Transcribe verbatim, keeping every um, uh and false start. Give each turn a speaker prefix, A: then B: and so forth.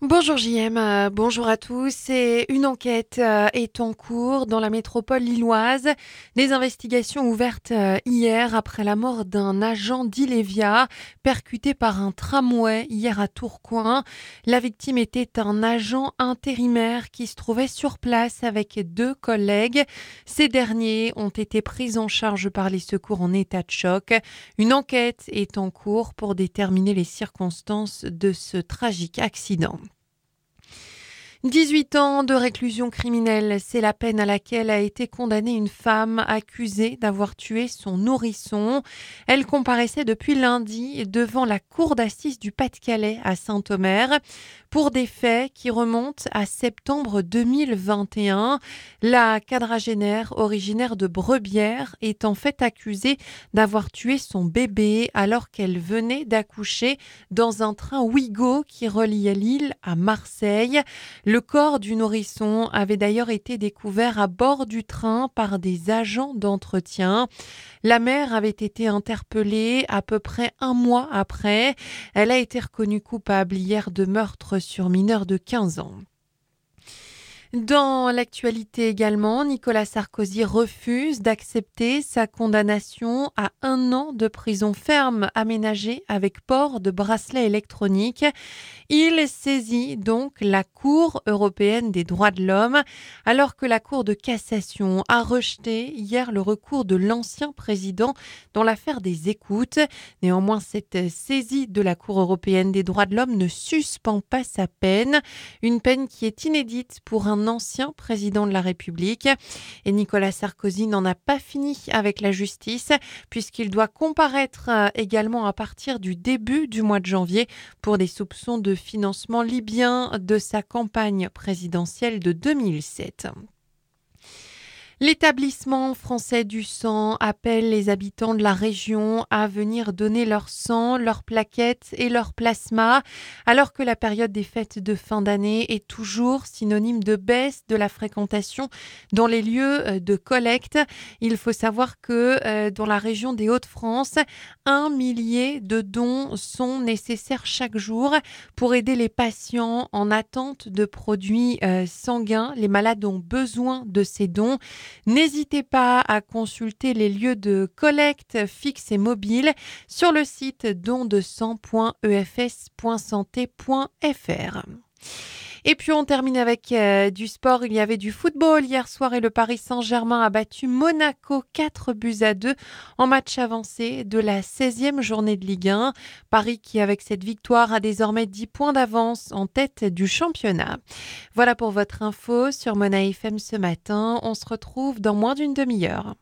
A: Bonjour J M, euh, bonjour à tous. Et une enquête euh, est en cours dans la métropole lilloise. Des investigations ouvertes euh, hier après la mort d'un agent d'Ilevia percuté par un tramway hier à Tourcoing. La victime était un agent intérimaire qui se trouvait sur place avec deux collègues. Ces derniers ont été pris en charge par les secours en état de choc. Une enquête est en cours pour déterminer les circonstances de ce tragique accident. dix-huit ans de réclusion criminelle, c'est la peine à laquelle a été condamnée une femme accusée d'avoir tué son nourrisson. Elle comparaissait depuis lundi devant la cour d'assises du Pas-de-Calais à Saint-Omer pour des faits qui remontent à septembre deux mille vingt et un. La quadragénaire originaire de Brebières est en fait accusée d'avoir tué son bébé alors qu'elle venait d'accoucher dans un train Ouigo qui reliait Lille à Marseille. Le corps du nourrisson avait d'ailleurs été découvert à bord du train par des agents d'entretien. La mère avait été interpellée à peu près un mois après. Elle a été reconnue coupable hier de meurtre sur mineur de quinze ans. Dans l'actualité également, Nicolas Sarkozy refuse d'accepter sa condamnation à un an de prison ferme aménagée avec port de bracelet électronique. Il saisit donc la Cour européenne des droits de l'homme alors que la Cour de cassation a rejeté hier le recours de l'ancien président dans l'affaire des écoutes. Néanmoins, cette saisie de la Cour européenne des droits de l'homme ne suspend pas sa peine, une peine qui est inédite pour un ancien président de la République. Et Nicolas Sarkozy n'en a pas fini avec la justice puisqu'il doit comparaître également à partir du début du mois de janvier pour des soupçons de financement libyen de sa campagne présidentielle de deux mille sept. L'établissement français du sang appelle les habitants de la région à venir donner leur sang, leurs plaquettes et leur plasma, alors que la période des fêtes de fin d'année est toujours synonyme de baisse de la fréquentation dans les lieux de collecte. Il faut savoir que euh, dans la région des Hauts-de-France, un millier de dons sont nécessaires chaque jour pour aider les patients en attente de produits euh, sanguins. Les malades ont besoin de ces dons. N'hésitez pas à consulter les lieux de collecte fixes et mobiles sur le site don de sang point e f s point santé point f r. Et puis on termine avec euh, du sport. Il y avait du football hier soir et le Paris Saint-Germain a battu Monaco quatre buts à deux en match avancé de la seizième journée de Ligue un. Paris qui avec cette victoire a désormais dix points d'avance en tête du championnat. Voilà pour votre info sur Mona F M ce matin. On se retrouve dans moins d'une demi-heure.